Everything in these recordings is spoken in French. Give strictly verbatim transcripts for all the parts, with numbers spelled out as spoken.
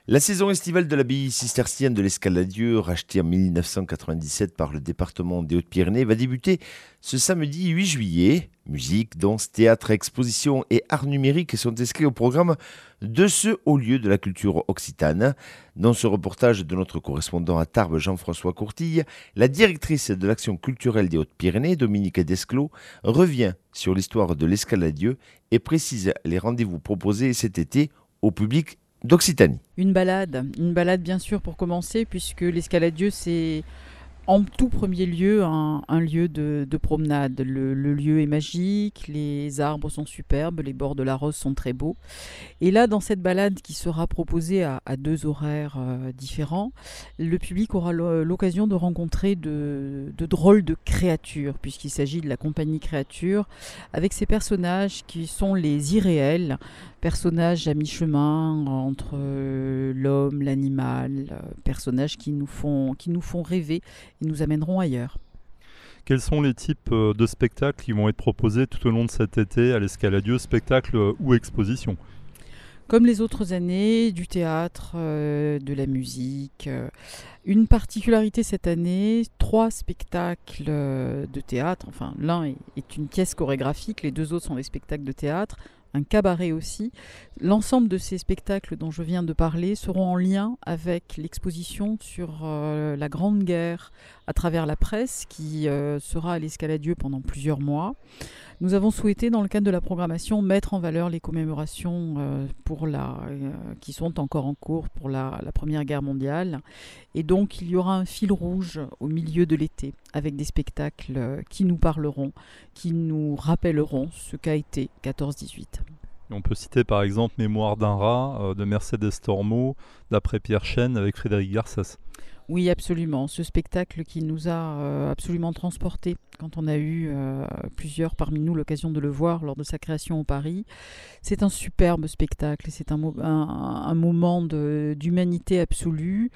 La saison estivale de l'abbaye cistercienne de l'Escaladieu, rachetée en mille neuf cent quatre-vingt-dix-sept par le département des Hautes-Pyrénées, va débuter ce samedi huit juillet. Musique, danse, théâtre, exposition et art numérique sont inscrits au programme de ce haut lieu de la culture occitane. Dans ce reportage de notre correspondant à Tarbes, Jean-François Courtille, la directrice de l'action culturelle des Hautes-Pyrénées, Dominique Desclos, revient sur l'histoire de l'Escaladieu et précise les rendez-vous proposés cet été au public d'Occitanie. Une balade, une balade bien sûr pour commencer, puisque l'Escaladieu c'est en tout premier lieu un, un lieu de, de promenade. Le, le lieu est magique, les arbres sont superbes, les bords de la Rosse sont très beaux. Et là, dans cette balade qui sera proposée à, à deux horaires euh, différents, le public aura l'occasion de rencontrer de, de drôles de créatures, puisqu'il s'agit de la compagnie Créatures, avec ces personnages qui sont les irréels, personnages à mi-chemin entre euh, l'homme, l'animal, euh, personnages qui nous font, qui nous font rêver et nous amèneront ailleurs. Quels sont les types de spectacles qui vont être proposés tout au long de cet été à l'Escaladieu, spectacles ou expositions ? Comme les autres années, du théâtre, euh, de la musique. Euh, une particularité cette année, trois spectacles euh, de théâtre. Enfin, l'un est, est une pièce chorégraphique, les deux autres sont des spectacles de théâtre. Un cabaret aussi. L'ensemble de ces spectacles dont je viens de parler seront en lien avec l'exposition sur euh, la Grande Guerre à travers la presse qui euh, sera à l'Escaladieu pendant plusieurs mois. Nous avons souhaité, dans le cadre de la programmation, mettre en valeur les commémorations euh, pour la, euh, qui sont encore en cours pour la, la Première Guerre mondiale. Et donc, il y aura un fil rouge au milieu de l'été, avec des spectacles euh, qui nous parleront, qui nous rappelleront ce qu'a été quatorze dix-huit. On peut citer par exemple Mémoire d'un rat euh, de Mercedes Tormo, d'après Pierre Chêne, avec Frédéric Garcès. Oui, absolument. Ce spectacle qui nous a euh, absolument transportés quand on a eu euh, plusieurs parmi nous l'occasion de le voir lors de sa création au Paris. C'est un superbe spectacle, c'est un, mo- un, un moment de, d'humanité absolue,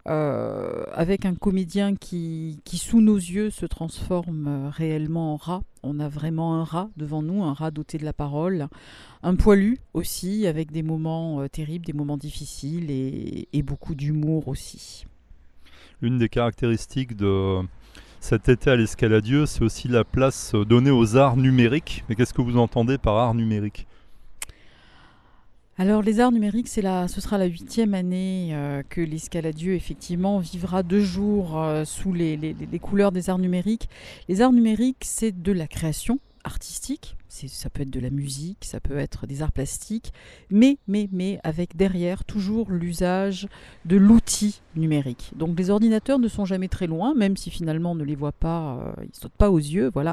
euh, avec un comédien qui, qui, sous nos yeux, se transforme réellement en rat. On a vraiment un rat devant nous, un rat doté de la parole, un poilu aussi, avec des moments euh, terribles, des moments difficiles et, et beaucoup d'humour aussi. L'une des caractéristiques de cet été à l'Escaladieu, c'est aussi la place donnée aux arts numériques. Mais qu'est-ce que vous entendez par art numérique ? Alors les arts numériques, c'est la, ce sera la huitième année euh, que l'Escaladieu effectivement vivra deux jours euh, sous les, les, les couleurs des arts numériques. Les arts numériques, c'est de la création artistique, c'est, ça peut être de la musique, ça peut être des arts plastiques, mais, mais, mais avec derrière toujours l'usage de l'outil numérique. Donc les ordinateurs ne sont jamais très loin, même si finalement on ne les voit pas, euh, ils ne sautent pas aux yeux, voilà.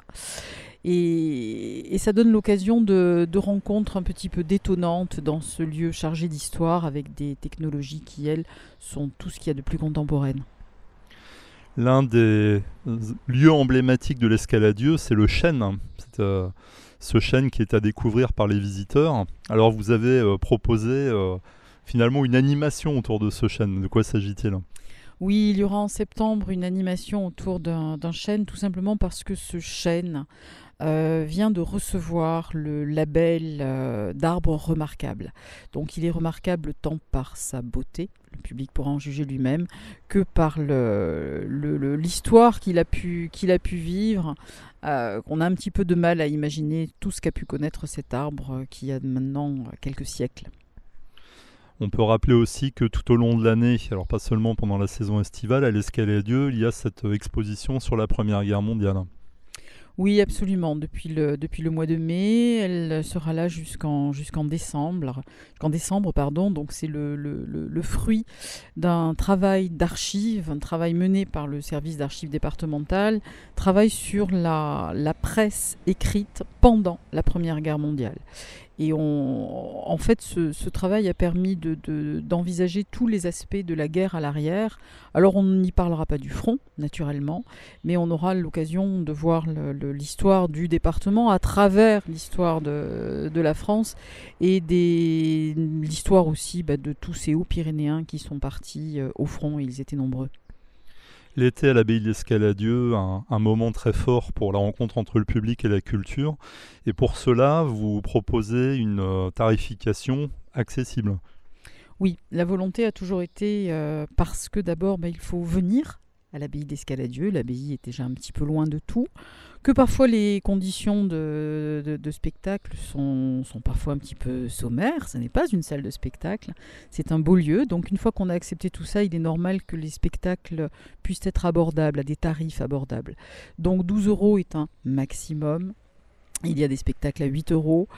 Et, et ça donne l'occasion de, de rencontres un petit peu détonnantes dans ce lieu chargé d'histoire, avec des technologies qui, elles, sont tout ce qu'il y a de plus contemporaine. L'un des lieux emblématiques de l'Escaladieu, c'est le chêne. C'est euh, ce chêne qui est à découvrir par les visiteurs. Alors vous avez euh, proposé euh, finalement une animation autour de ce chêne. De quoi s'agit-il ? Oui, il y aura en septembre une animation autour d'un, d'un chêne, tout simplement parce que ce chêne euh, vient de recevoir le label euh, d'arbre remarquable. Donc il est remarquable tant par sa beauté, le public pourra en juger lui-même, que par le, le, le, l'histoire qu'il a pu, qu'il a pu vivre. Euh, on a un petit peu de mal à imaginer tout ce qu'a pu connaître cet arbre qui a maintenant quelques siècles. On peut rappeler aussi que tout au long de l'année, alors pas seulement pendant la saison estivale, à l'Escaladieu, il y a cette exposition sur la Première Guerre mondiale. Oui, absolument. Depuis le, depuis le mois de mai, elle sera là jusqu'en, jusqu'en décembre. Jusqu'en décembre, pardon. Donc c'est le, le, le, le fruit d'un travail d'archives, un travail mené par le service d'archives départemental, travail sur la, la presse écrite pendant la Première Guerre mondiale. Et on, en fait, ce, ce travail a permis de, de, d'envisager tous les aspects de la guerre à l'arrière. Alors, on n'y parlera pas du front, naturellement, mais on aura l'occasion de voir le, le, l'histoire du département à travers l'histoire de, de la France et des, l'histoire aussi bah, de tous ces Hauts-Pyrénéens qui sont partis euh, au front, et ils étaient nombreux. L'été à l'abbaye de l'Escaladieu, un, un moment très fort pour la rencontre entre le public et la culture. Et pour cela, vous proposez une euh, tarification accessible. Oui, la volonté a toujours été, euh, parce que d'abord, bah, il faut venir à l'abbaye d'Escaladieu. L'abbaye est déjà un petit peu loin de tout, que parfois les conditions de, de, de spectacle sont, sont parfois un petit peu sommaires. Ce n'est pas une salle de spectacle, c'est un beau lieu. Donc une fois qu'on a accepté tout ça, il est normal que les spectacles puissent être abordables, à des tarifs abordables. Donc douze euros est un maximum. Il y a des spectacles à huit euros.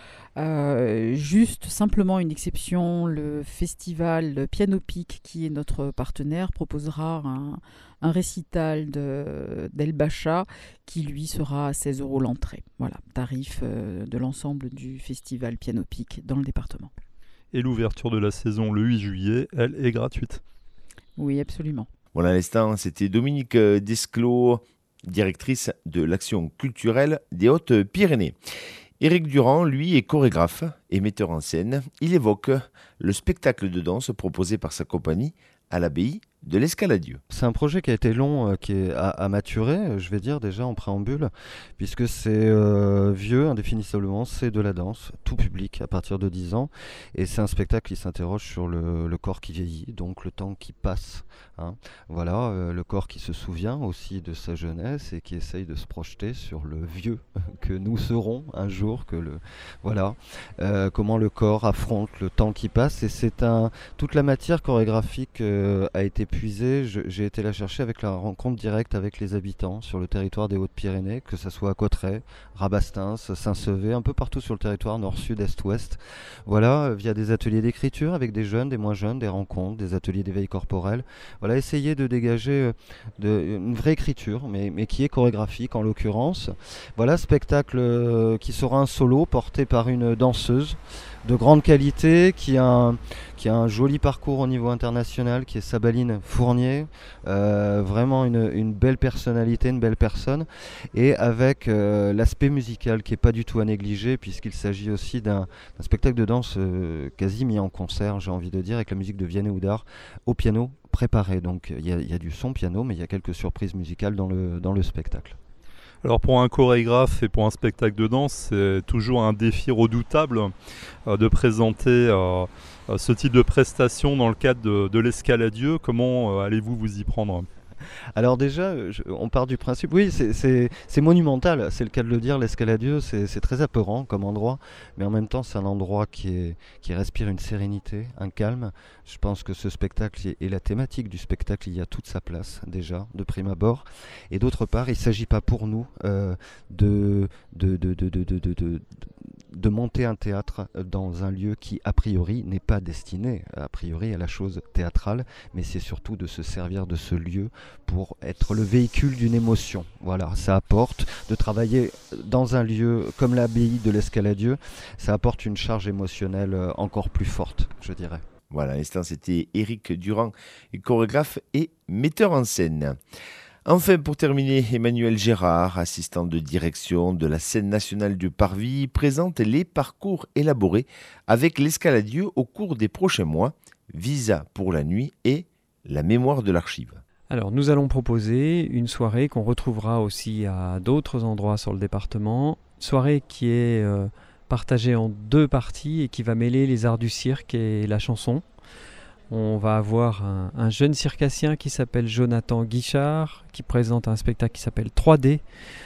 Euh, juste simplement une exception, le festival Piano Pic, qui est notre partenaire, proposera un, un récital de, d'El Bacha qui lui sera à seize euros l'entrée. Voilà, tarif euh, de l'ensemble du festival Piano Pic dans le département. Et l'ouverture de la saison le huit juillet, elle est gratuite. Oui, absolument. Voilà, à l'instant, c'était Dominique Desclos, directrice de l'action culturelle des Hautes-Pyrénées. Éric Durand, lui, est chorégraphe et metteur en scène. Il évoque le spectacle de danse proposé par sa compagnie à l'abbaye de l'Escaladieu. C'est un projet qui a été long, euh, qui est à, à maturer, je vais dire déjà en préambule, puisque c'est euh, vieux, indéfinissablement, c'est de la danse, tout public à partir de dix ans, et c'est un spectacle qui s'interroge sur le, le corps qui vieillit, donc le temps qui passe. Hein. Voilà, euh, le corps qui se souvient aussi de sa jeunesse et qui essaye de se projeter sur le vieux que nous serons un jour, que le voilà, euh, comment le corps affronte le temps qui passe, et c'est un toute la matière chorégraphique euh, a été puisée. Je, j'ai été la chercher avec la rencontre directe avec les habitants sur le territoire des Hautes-Pyrénées, que ce soit à Cauterets, Rabastens, Saint-Sevé, un peu partout sur le territoire nord, sud, est, ouest. Voilà, via des ateliers d'écriture avec des jeunes, des moins jeunes, des rencontres, des ateliers d'éveil corporel. Voilà, essayer de dégager de, une vraie écriture, mais, mais qui est chorégraphique en l'occurrence. Voilà, spectacle euh, qui sera un solo porté par une danseuse de grande qualité, qui a, un, qui a un joli parcours au niveau international, qui est Sabaline Fournier, euh, vraiment une, une belle personnalité, une belle personne, et avec euh, l'aspect musical qui n'est pas du tout à négliger, puisqu'il s'agit aussi d'un, d'un spectacle de danse euh, quasi mis en concert, j'ai envie de dire, avec la musique de Vianney Houdard au piano préparé. Donc il y, y a du son piano, mais il y a quelques surprises musicales dans le, dans le spectacle. Alors pour un chorégraphe et pour un spectacle de danse, c'est toujours un défi redoutable euh, de présenter euh, euh, ce type de prestation dans le cadre de, de l'Escaladieu. Comment euh, allez-vous vous y prendre ? Alors déjà, je, on part du principe, oui, c'est, c'est, c'est monumental, c'est le cas de le dire, l'Escaladieu, c'est, c'est très apeurant comme endroit, mais en même temps c'est un endroit qui, est, qui respire une sérénité, un calme. Je pense que ce spectacle et la thématique du spectacle, il y a toute sa place déjà, de prime abord. Et d'autre part, il ne s'agit pas pour nous euh, de, de, de, de, de, de, de, de de monter un théâtre dans un lieu qui a priori n'est pas destiné a priori à la chose théâtrale, mais c'est surtout de se servir de ce lieu pour être le véhicule d'une émotion. Voilà, ça apporte de travailler dans un lieu comme l'abbaye de l'Escaladieu, ça apporte une charge émotionnelle encore plus forte, je dirais. Voilà, à l'instant c'était Éric Durand, chorégraphe et metteur en scène. Enfin, pour terminer, Emmanuel Gérard, assistant de direction de la scène nationale du Parvis, présente les parcours élaborés avec l'Escaladieu au cours des prochains mois, Visa pour la nuit et la mémoire de l'archive. Alors, nous allons proposer une soirée qu'on retrouvera aussi à d'autres endroits sur le département, soirée qui est euh, partagée en deux parties et qui va mêler les arts du cirque et la chanson. On va avoir un, un jeune circassien qui s'appelle Jonathan Guichard, qui présente un spectacle qui s'appelle trois D.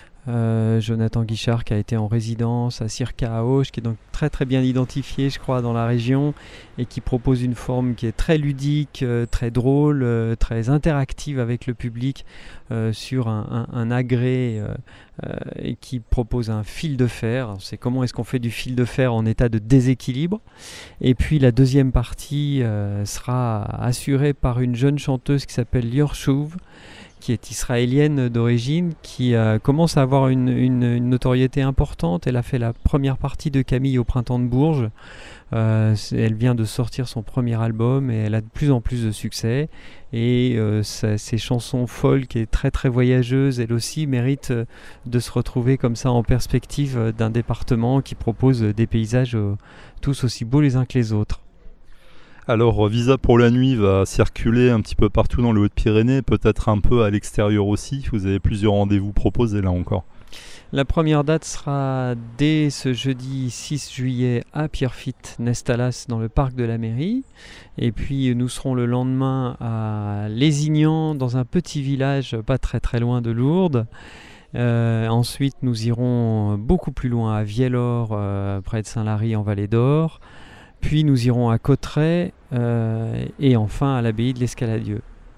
Euh, Jonathan Guichard qui a été en résidence à Circa à Auch, qui est donc très très bien identifié, je crois, dans la région, et qui propose une forme qui est très ludique, euh, très drôle, euh, très interactive avec le public euh, sur un, un, un agrès euh, euh, et qui propose un fil de fer. Alors, c'est comment est-ce qu'on fait du fil de fer en état de déséquilibre. Et puis la deuxième partie euh, sera assurée par une jeune chanteuse qui s'appelle Lior Chouv, qui est israélienne d'origine, qui euh, commence à avoir une, une, une notoriété importante. Elle a fait la première partie de Camille au Printemps de Bourges. Euh, elle vient de sortir son premier album et elle a de plus en plus de succès. Et euh, sa, ses chansons folk et très très voyageuses, elle aussi mérite euh, de se retrouver comme ça en perspective euh, d'un département qui propose des paysages euh, tous aussi beaux les uns que les autres. Alors, Visa pour la nuit va circuler un petit peu partout dans les Hautes-Pyrénées, peut-être un peu à l'extérieur aussi. Vous avez plusieurs rendez-vous proposés là encore. La première date sera dès ce jeudi six juillet à Pierrefitte, Nestalas, dans le parc de la mairie. Et puis nous serons le lendemain à Lézignan, dans un petit village pas très très loin de Lourdes. Euh, ensuite nous irons beaucoup plus loin à Viellor, euh, près de Saint-Lary en Vallée d'Or. Puis nous irons à Cauterets euh, et enfin à l'abbaye de l'Escaladieu.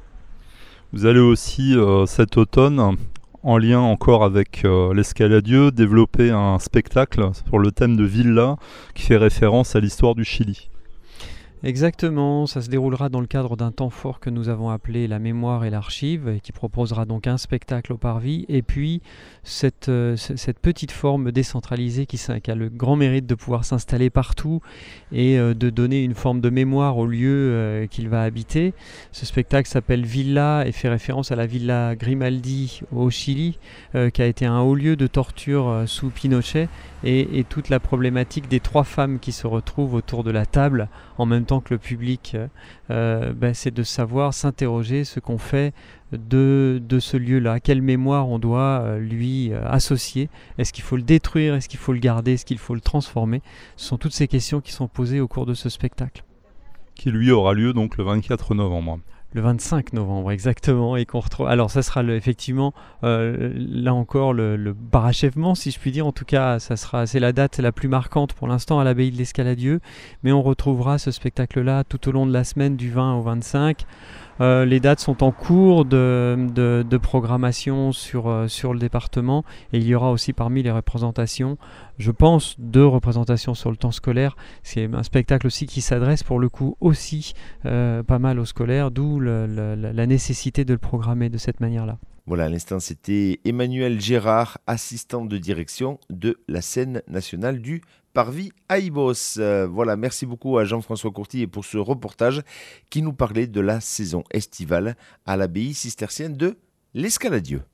Vous allez aussi euh, cet automne, en lien encore avec euh, l'Escaladieu, développer un spectacle sur le thème de Villa qui fait référence à l'histoire du Chili. Exactement, ça se déroulera dans le cadre d'un temps fort que nous avons appelé la mémoire et l'archive, et qui proposera donc un spectacle au parvis, et puis cette, euh, cette petite forme décentralisée qui, qui a le grand mérite de pouvoir s'installer partout et euh, de donner une forme de mémoire au lieu euh, qu'il va habiter. Ce spectacle s'appelle Villa et fait référence à la Villa Grimaldi au Chili, euh, qui a été un haut lieu de torture euh, sous Pinochet, et, et toute la problématique des trois femmes qui se retrouvent autour de la table en même temps que le public, euh, ben c'est de savoir s'interroger ce qu'on fait de, de ce lieu-là, quelle mémoire on doit euh, lui euh, associer, est-ce qu'il faut le détruire, est-ce qu'il faut le garder, est-ce qu'il faut le transformer. Ce sont toutes ces questions qui sont posées au cours de ce spectacle. Qui lui aura lieu donc le vingt-quatre novembre. Le vingt-cinq novembre, exactement, et qu'on retrouve. Alors, ça sera le, effectivement, euh, là encore, le, le parachèvement, si je puis dire. En tout cas, ça sera, c'est la date la plus marquante pour l'instant à l'abbaye de l'Escaladieu. Mais on retrouvera ce spectacle-là tout au long de la semaine du vingt au vingt-cinq. Euh, les dates sont en cours de, de, de programmation sur, euh, sur le département, et il y aura aussi parmi les représentations, je pense, deux représentations sur le temps scolaire. C'est un spectacle aussi qui s'adresse pour le coup aussi euh, pas mal aux scolaires, d'où le, le, la nécessité de le programmer de cette manière-là. Voilà, à l'instant, c'était Emmanuel Gérard, assistant de direction de la scène nationale du Parvis à Ibos. Euh, voilà, merci beaucoup à Jean-François Courtier pour ce reportage qui nous parlait de la saison estivale à l'abbaye cistercienne de l'Escaladieu.